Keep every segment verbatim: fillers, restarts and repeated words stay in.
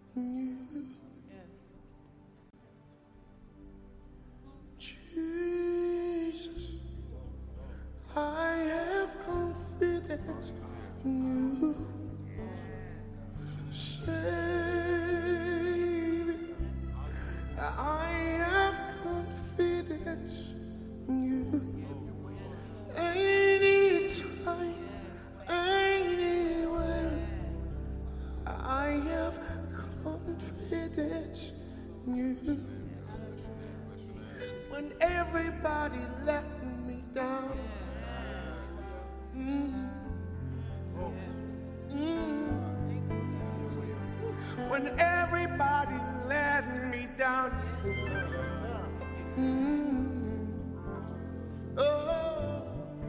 you. Jesus, I have confidence in you. Savior, I have confidence in you. Anytime, anywhere, I have confidence in you. When everybody let me down, mm, mm, when everybody let me down, mm, oh,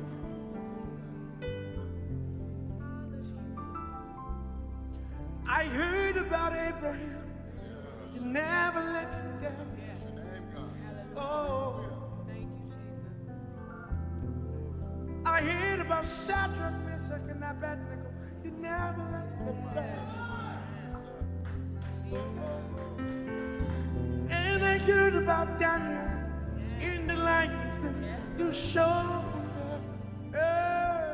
I heard about Abraham. You never let him down. Oh, I heard about Shadrach, Meshach, and Abednego. You never let them down. And I heard about Daniel in the lion's den. You showed up. Yeah.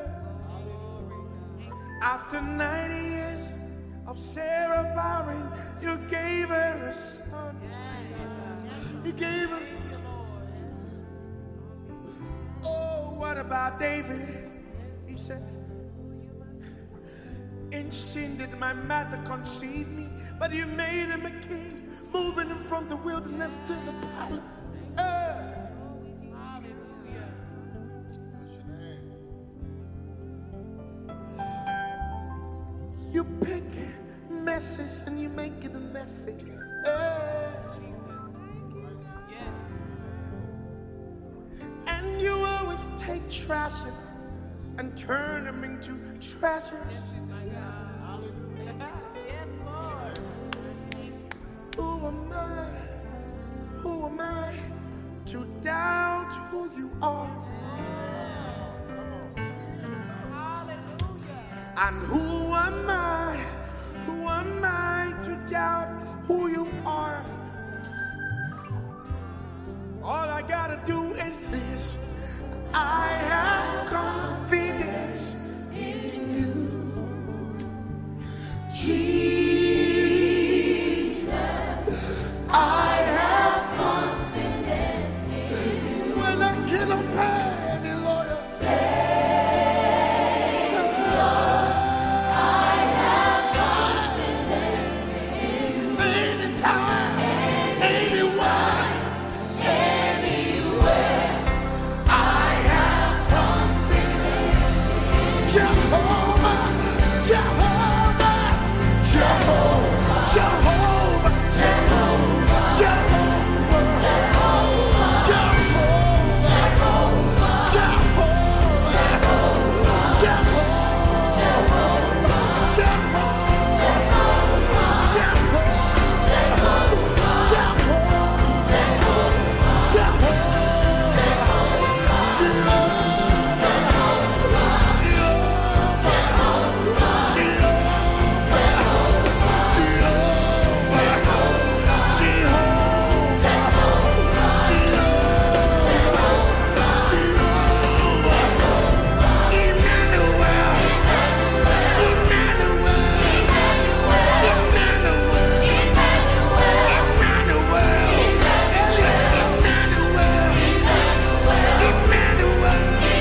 After ninety years of Sarah barren, you gave her a son. You gave her a son. Oh, what about David? He said, in sin did my mother conceive me, but you made him a king, moving him from the wilderness to the palace. Uh. You pick messes and you make it a message. Uh. And you always take trashes and turn them into treasures. Who am I? Who am I to doubt who you are? And who am I? Who am I to doubt who you are? All I gotta do is this. I have confidence in you. Jesus, I have confidence in you. When I cannot pay any lawyer, Savior, I have confidence in you. Anytime, anywhere, anywhere, I have confidence in you. Jehovah, Jehovah, Jehovah, Jehovah, Jehovah, Jehovah, Emmanuel,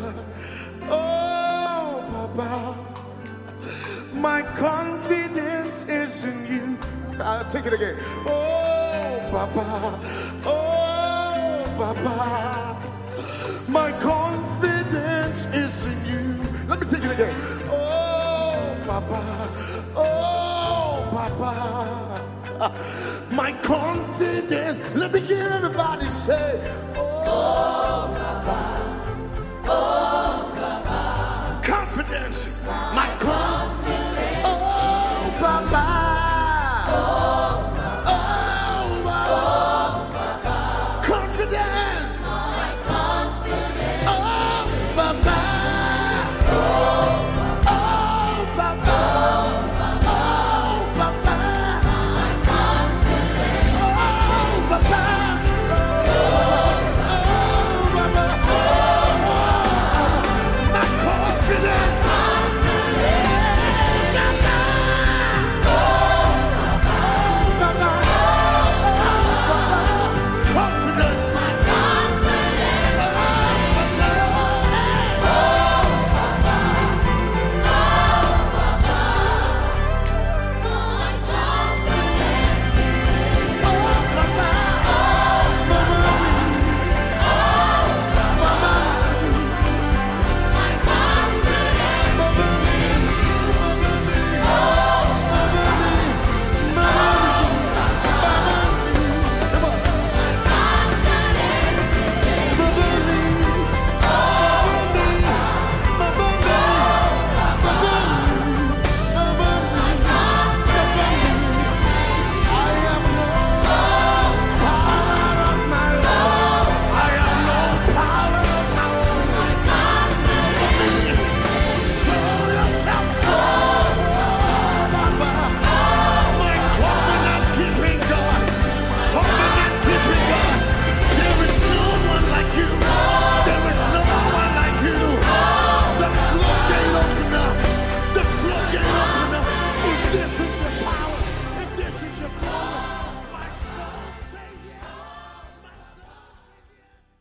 Oh, Papa. My confidence is in you. I'll take it again. Oh, Papa. Oh, Papa. My confidence is in you. Let me take it again. Oh, Papa. Oh, Papa. My confidence. Let me hear everybody say, oh.